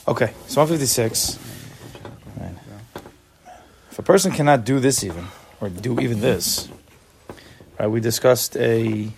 Okay, so 156. Right. If a person cannot do this even, or do even this, right, we discussed on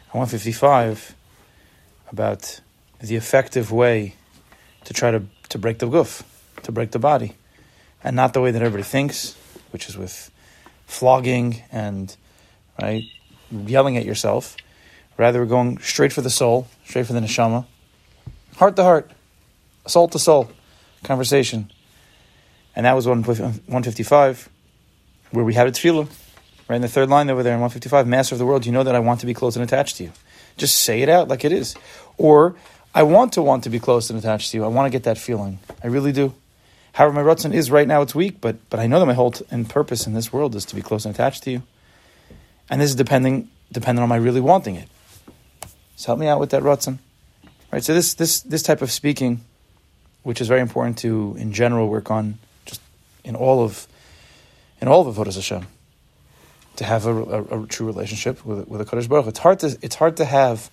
155 about the effective way to try to break the guf, to break the body, and not the way that everybody thinks, which is with flogging and right yelling at yourself. Rather, we're going straight for the soul, straight for the neshama, heart to heart, soul to soul conversation. And that was 155, where we had a tefillah, right in the third line over there in 155, Master of the world, you know that I want to be close and attached to you. Just say it out like it is. Or, I want to be close and attached to you. I want to get that feeling. I really do. However, my ratzon is right now, it's weak, but I know that my whole purpose in this world is to be close and attached to you. And this is dependent on my really wanting it. So help me out with that ratzon. Right, so this type of speaking, which is very important to, in general, work on just in all of Avodas Hashem, to have a true relationship with a Kadosh Baruch Hu. It's hard to have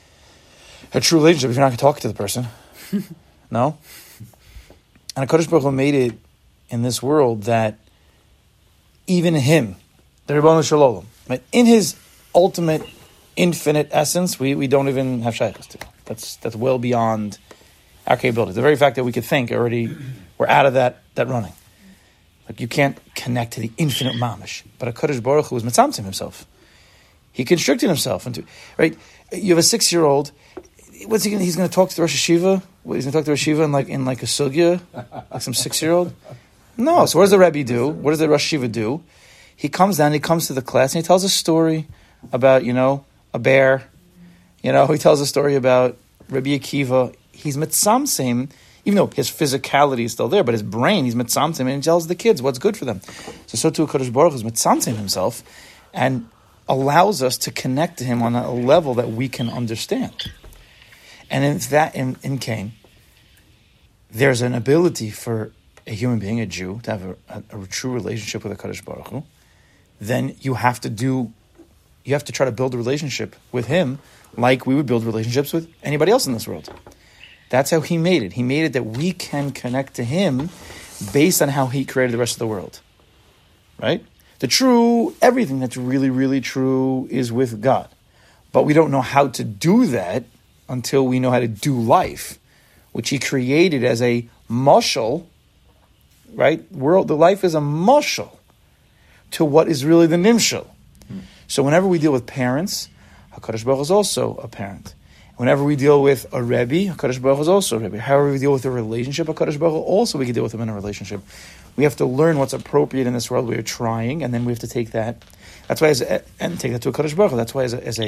a true relationship if you're not going to talk to the person. No? And a Kadosh Baruch Hu made it in this world that even him, the Ribono Shel Olam, right, in his ultimate infinite essence, we don't even have shaykhs to. That's well beyond our capabilities. The very fact that we could think already, we're out of that running. Like you can't connect to the infinite mamish. But a Kadosh Baruch Hu is mitzamtzim himself. He constricted himself into right. You have a 6-year-old. What's he going? He's going to talk to the Rosh Hashiva. He's going to talk to Rosh Hashiva in like a sugya, like some 6-year-old. No. So what does the Rebbe do? What does the Rosh Hashiva do? He comes down. He comes to the class and he tells a story about a bear. He tells a story about Rabbi Akiva. He's mitzamtzim, even though his physicality is still there, but his brain, he's mitzamtzim, and he tells the kids what's good for them. So too, Kadosh Baruch Hu is mitzamtzim himself, and allows us to connect to him on a level that we can understand. And in Cain, there's an ability for a human being, a Jew, to have a true relationship with a Kadosh Baruch Hu. Then you have to try to build a relationship with him like we would build relationships with anybody else in this world. That's how he made it. He made it that we can connect to him based on how he created the rest of the world. Right? Everything that's really, really true is with God. But we don't know how to do that until we know how to do life, which he created as a mashal, right? The life is a mashal to what is really the nimshal. So whenever we deal with parents, HaKadosh Baruch Hu is also a parent. Whenever we deal with a Rebbe, HaKadosh Baruch Hu is also a Rebbe. However we deal with a relationship, HaKadosh Baruch Hu also we can deal with him in a relationship. We have to learn what's appropriate in this world. We are trying, and then we have to take that. That's why, and take that to a HaKadosh Baruch Hu. That's why,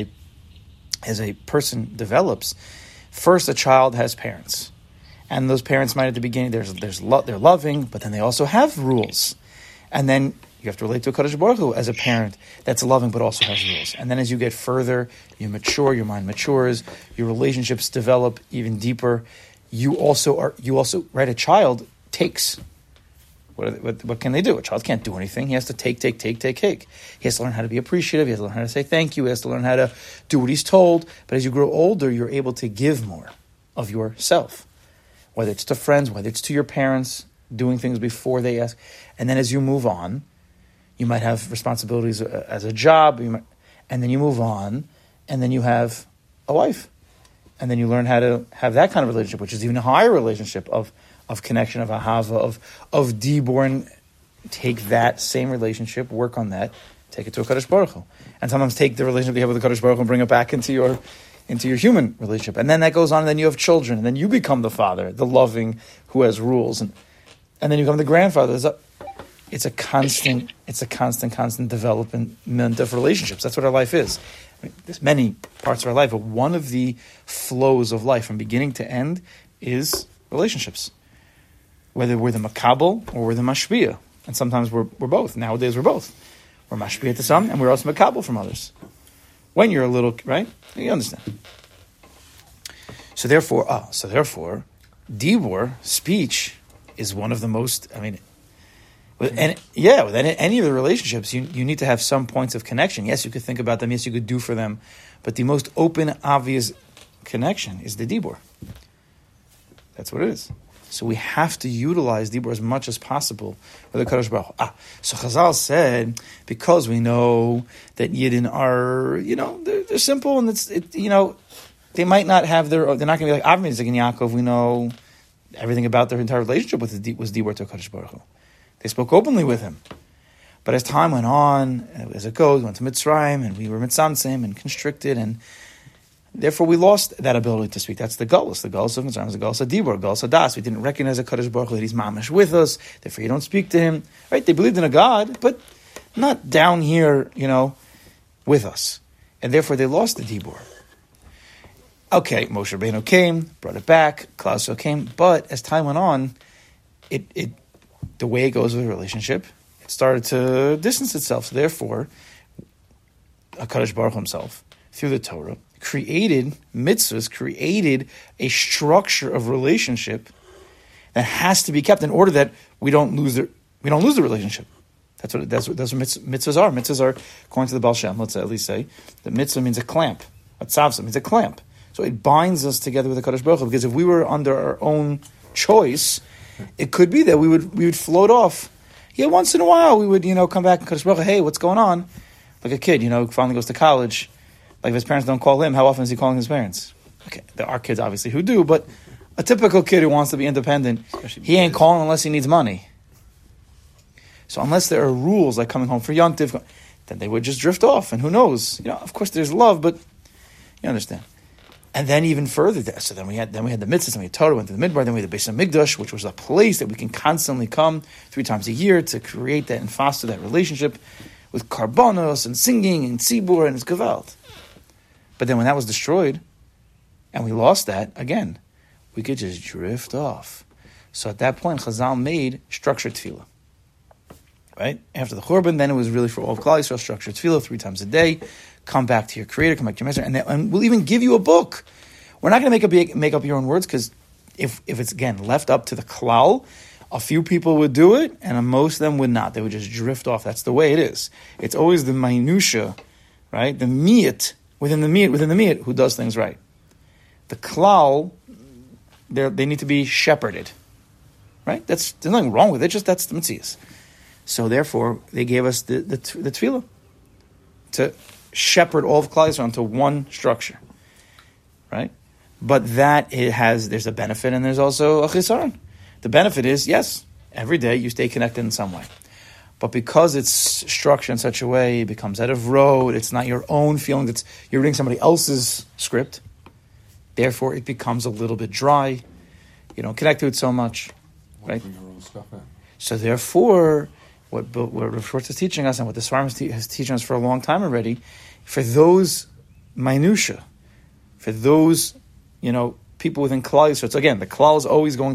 as a person develops, first a child has parents, and those parents might at the beginning they're loving, but then they also have rules, and then you have to relate to a Kadosh Baruch Hu as a parent that's loving but also has rules. And then as you get further, you mature, your mind matures, your relationships develop even deeper. You also, a child takes. What can they do? A child can't do anything. He has to take. He has to learn how to be appreciative. He has to learn how to say thank you. He has to learn how to do what he's told. But as you grow older, you're able to give more of yourself. Whether it's to friends, whether it's to your parents, doing things before they ask. And then as you move on, you might have responsibilities as a job, and then you move on, and then you have a wife. And then you learn how to have that kind of relationship, which is even a higher relationship of connection, of ahava, of dibur, and take that same relationship, work on that, take it to a Kadosh Baruch Hu. And sometimes take the relationship you have with the Kadosh Baruch Hu and bring it back into your human relationship. And then that goes on, and then you have children, and then you become the father, the loving, who has rules, and then you become the grandfather. It's a constant development of relationships. That's what our life is. There's many parts of our life, but one of the flows of life from beginning to end is relationships. Whether we're the makabel or we're the mashpia. And sometimes we're both. Nowadays we're both. We're mashpia to some, and we're also makabel from others. When you're a little, right? You understand. So therefore, dibur, speech, is one of the most, with any of the relationships, you need to have some points of connection. Yes, you could think about them. Yes, you could do for them. But the most open, obvious connection is the dibur. That's what it is. So we have to utilize Dibur as much as possible with the Kadosh Baruch Hu. So Chazal said, because we know that Yidden are, they're simple, and they might not have they're not going to be like Avram, Yitzchak, and Yaakov. We know everything about their entire relationship was Dibur to Kadosh Baruch Hu. They spoke openly with him. But as time went on, as it goes, we went to Mitzrayim, and we were mitzamtzim and constricted, and therefore we lost that ability to speak. That's the Galus. The Galus of Mitzrayim is the Galus of Dibur, Galus of Das. We didn't recognize a Kadosh Baruch Hu, that he's mamash with us, therefore you don't speak to him. Right? They believed in a God, but not down here, with us. And therefore they lost the Dibur. Okay, Moshe Rabbeinu came, brought it back, Klal Yisrael came, but as time went on, the way it goes with a relationship, started to distance itself. So therefore, HaKadosh Baruch Hu himself, through the Torah, created mitzvahs, created a structure of relationship that has to be kept in order that we don't lose the relationship. That's what mitzvahs are. Mitzvahs are, according to the Baal Shem, let's at least say, that mitzvah means a clamp. A tzavsa means a clamp. So it binds us together with the HaKadosh Baruch Hu, because if we were under our own choice, it could be that we would float off. Yeah, once in a while we would, come back and Kadosh Baruch Hu, hey, what's going on? Like a kid, finally goes to college. Like if his parents don't call him, how often is he calling his parents? Okay, there are kids obviously who do, but a typical kid who wants to be independent, he ain't calling unless he needs money. So unless there are rules like coming home for Yontif, then they would just drift off. And who knows? Of course there's love, but you understand. And then even further, so then we had the mitzvahs, then we had Torah, went to the Midbar, then we had the Beis HaMikdash, which was a place that we can constantly come 3 times a year to create that and foster that relationship with karbonos and singing and tzibur and gevalt. But then when that was destroyed, and we lost that, again, we could just drift off. So at that point, Chazal made structured tefillah. Right? After the Churban, then it was really for all of Klal Yisrael, structured tefillah 3 times a day. Come back to your Creator, come back to your Master, and we'll even give you a book. We're not going to make up your own words, because if it's, again, left up to the klal, a few people would do it, and most of them would not. They would just drift off. That's the way it is. It's always the minutia, right? The miyat, within the miyat, who does things right. The klal, they need to be shepherded, right? There's nothing wrong with it, just that's the mitzias. So therefore, they gave us the tefillah to shepherd all of Klal Yisrael into one structure, right? But there's a benefit and there's also a chisaron. The benefit is, yes, every day you stay connected in some way. But because it's structured in such a way, it becomes out of road, it's not your own feeling, you're reading somebody else's script, therefore it becomes a little bit dry, you don't connect to it so much, right? So therefore, what Rav Schwartz is teaching us, and what the Svarim is teaching us for a long time already, for those minutia, for those, people within Klal Yisrael. So again, the Klal is always going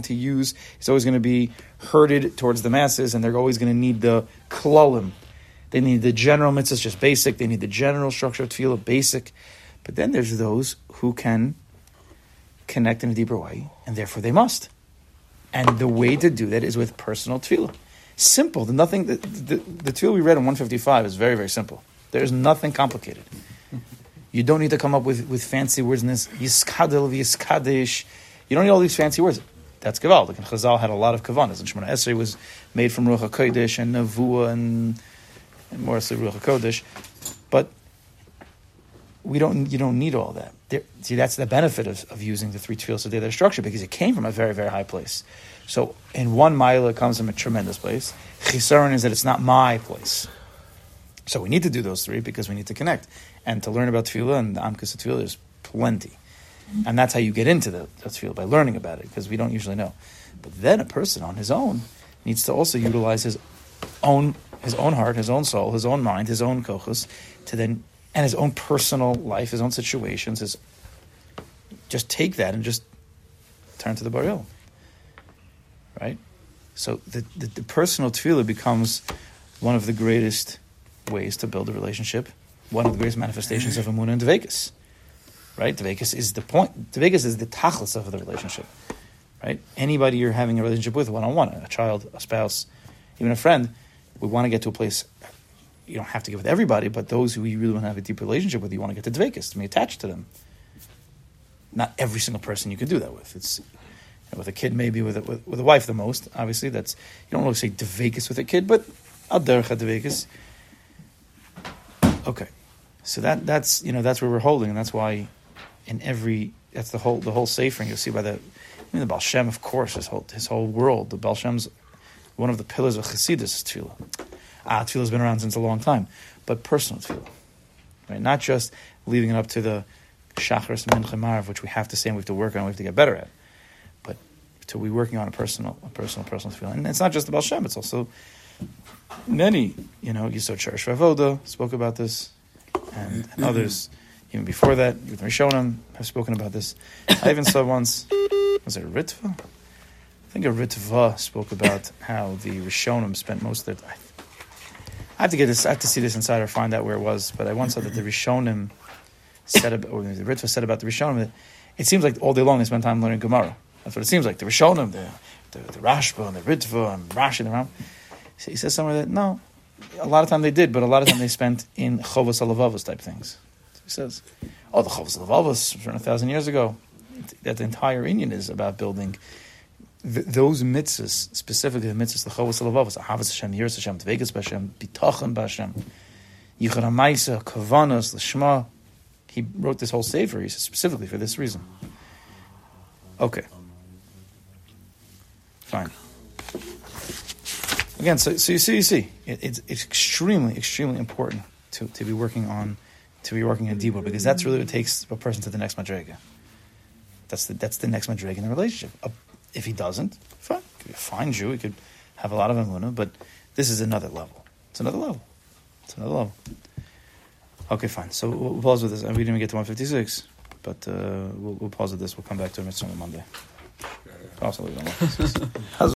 to be herded towards the masses, and they're always going to need the Klalim. They need the general mitzvahs, just basic. They need the general structure of tefillah, basic. But then there's those who can connect in a deeper way, and therefore they must. And the way to do that is with personal tefillah. Simple. The tefillah we read in 155 is very, very simple. There's nothing complicated. You don't need to come up with fancy words in this. Yiskadel, Yiskadesh. You don't need all these fancy words. That's Kaval. And Chazal had a lot of Kavanas. And Shemona Esrei was made from Ruach HaKodesh and Nevuah and more so Ruach HaKodesh. But you don't need all that. That's the benefit of using the 3 tefillos a day, their structure, because it came from a very, very high place. So in one mile, it comes from a tremendous place. Chisaron is that it's not my place. So we need to do those 3 because we need to connect. And to learn about tefillah and the Amkus of tefillah, there's plenty. And that's how you get into the tefillah, by learning about it, because we don't usually know. But then a person on his own needs to also utilize his own heart, his own soul, his own mind, his own kochos, and his own personal life, his own situations, just take that and just turn to the Baril. Right? So the personal tefillah becomes one of the greatest ways to build a relationship, one of the greatest manifestations of Emunah and Dveikus. Right? Dveikus is the point. Dveikus is the tachlis of the relationship. Right? Anybody you're having a relationship with, one-on-one, a child, a spouse, even a friend, we want to get to a place. You don't have to get with everybody, but those who you really want to have a deep relationship with, you want to get to Dveikus, to be attached to them. Not every single person you can do that with. With a kid, maybe with a wife the most. Obviously, you don't really say devekis with a kid, but al derech devekis. Okay, so that's where we're holding, and that's why that's the whole sefer. You'll see by the Baal Shem, of course, his whole world. The Baal Shem's one of the pillars of Chassidus is tefillah. Tefillah has been around since a long time, but personal tefillah, right? Not just leaving it up to the Shacharis Mincha Marav, which we have to say and we have to work on, we have to get better at, but to be working on a personal tefillah. And it's not just the Baal Shem; it's also many. Yisod Sharash Vavoda spoke about this, and others even before that, with Rishonim have spoken about this. I even saw once, was it a Ritva? I think a Ritva spoke about how the Rishonim spent most of their time. I have to see this inside or find out where it was, but I once saw that the Rishonim said about, or the Ritva said about the Rishonim, that it seems like all day long they spend time learning Gemara. That's what it seems like. The Rishonim, the Rashba and the Ritva and Rashi and the Ram. So he says somewhere that no, a lot of time they did, but a lot of time they spent in Chovos HaLevavos type things. So he says, the Chovos HaLevavos from 1,000 years ago, that the entire Inyan is about building those mitzvahs, specifically the mitzvahs, the Chovos HaLevavos, Ahavas Hashem, Yiras Hashem, Tvegas B'Hashem, Bitachon B'Hashem, Yichud HaMaisa, Kavanos, L'Shma. He wrote this whole sefer, he said, specifically for this reason. Okay. Fine. Again, so you see, it's extremely, extremely important to be working in Dibur, because that's really what takes a person to the next madrega. That's the next madrega in the relationship. If he doesn't, fine. He could be a fine Jew, he could have a lot of emunah, but this is another level. It's another level. Okay, fine. So we'll pause with this. We didn't even get to 156, but we'll pause with this. We'll come back to it on Monday. Also,